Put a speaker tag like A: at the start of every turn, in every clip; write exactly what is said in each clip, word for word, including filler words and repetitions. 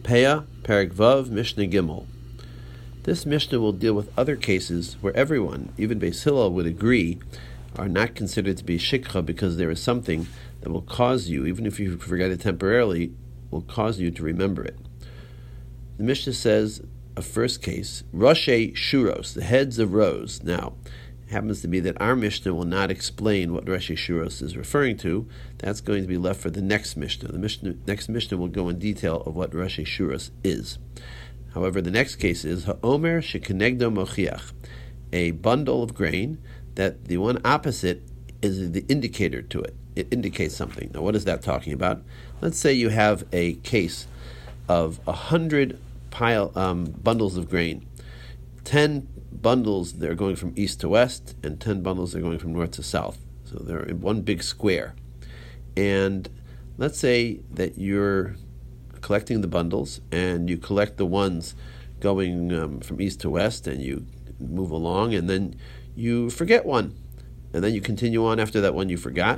A: Peah, Perek Vav, Mishnah Gimel. This Mishnah will deal with other cases where everyone, even Beis Hillel, would agree are not considered to be shikha because there is something that will cause you, even if you forget it temporarily, will cause you to remember it. The Mishnah says, a first case, Roshei Shuros, the heads of rows. Now, it happens to be that our Mishnah will not explain what Roshei Shuros is referring to. That's going to be left for the next Mishnah. The Mishnah, next Mishnah will go in detail of what Roshei Shuros is. However, the next case is Ha'omer Shekenegdo Mochiach, a bundle of grain that the one opposite is the indicator to it. It indicates something. Now, what is that talking about? Let's say you have a case of a hundred pile um, bundles of grain. Ten bundles they're going from east to west, and ten bundles they're going from north to south. So they're in one big square. And let's say that you're collecting the bundles, and you collect the ones going um, from east to west, and you move along, and then you forget one, and then you continue on after that one you forgot.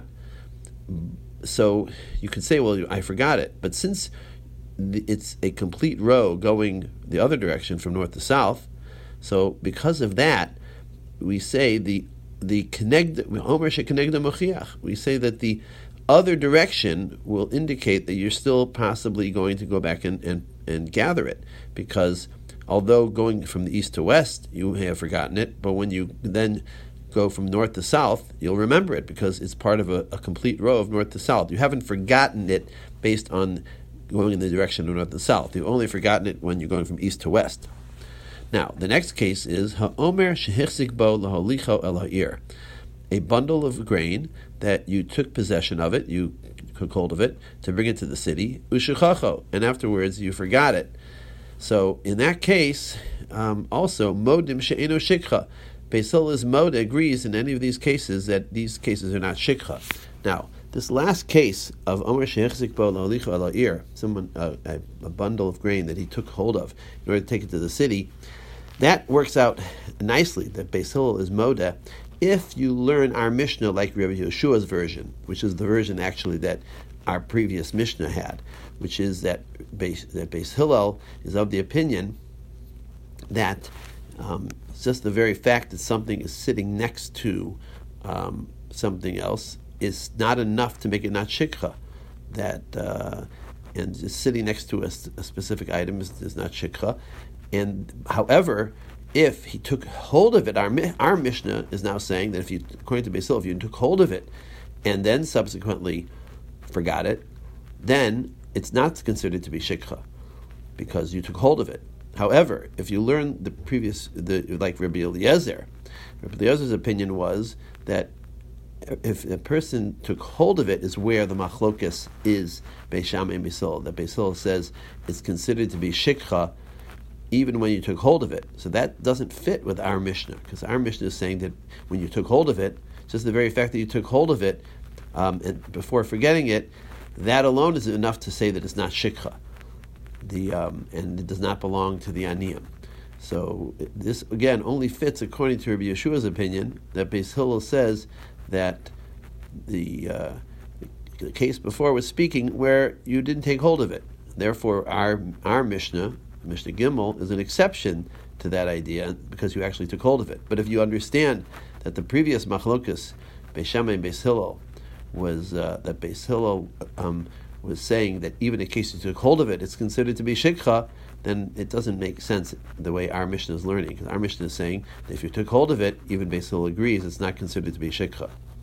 A: So you could say, well, I forgot it, but since it's a complete row going the other direction from north to south, so because of that, we say the the connect Omer shekenegdo mochiach. We say that the other direction will indicate that you're still possibly going to go back and, and, and gather it, because although going from the east to west, you may have forgotten it, but when you then go from north to south, you'll remember it because it's part of a, a complete row of north to south. You haven't forgotten it based on going in the direction of north to south. You've only forgotten it when you're going from east to west. Now, the next case is Ha'omer shehichzik bo laholicho el ha'ir, a bundle of grain that you took possession of it, you took hold of it, to bring it to the city, ushechacho, and afterwards you forgot it. So in that case, um, also, modim she'eno shikha. Beis Hillel's mod agrees in any of these cases that these cases are not shikha. Now, this last case of Omer shehichzik bo laholicho el ha'ir, someone uh, a, a bundle of grain that he took hold of in order to take it to the city, that works out nicely, that Beis Hillel is moda, if you learn our Mishnah like Rabbi Yeshua's version, which is the version actually that our previous Mishnah had, which is that Beis, that Beis Hillel is of the opinion that um, it's just the very fact that something is sitting next to um, something else is not enough to make it not shikha. That uh, and just sitting next to a, a specific item is, is not shikha. And however, if he took hold of it, our our Mishnah is now saying that if you, according to Beis Hillel, if you took hold of it and then subsequently forgot it, then it's not considered to be shikha because you took hold of it. However, if you learn the previous, the like Rabbi Eliezer, Rabbi Eliezer's opinion was that if a person took hold of it is where the machlokas is Beis Shammai and Beis Hillel. That Beis Hillel says it's considered to be shikha even when you took hold of it. So that doesn't fit with our Mishnah, because our Mishnah is saying that when you took hold of it, just the very fact that you took hold of it um, and before forgetting it, that alone is enough to say that it's not shikha, the um, and it does not belong to the aniyim. So this again only fits according to Rabbi Yeshua's opinion, that Beis Hillel says that the, uh, the case before was speaking where you didn't take hold of it. Therefore, our our Mishnah, Mishnah Gimel, is an exception to that idea because you actually took hold of it. But if you understand that the previous machlokas, Beis Shammai and Beis Hillel, was uh, that Beis Hillel um, was saying that even in case you took hold of it, it's considered to be shikha, then it doesn't make sense the way our Mishnah is learning. Because our Mishnah is saying that if you took hold of it, even Beis Hillel agrees it's not considered to be shikha.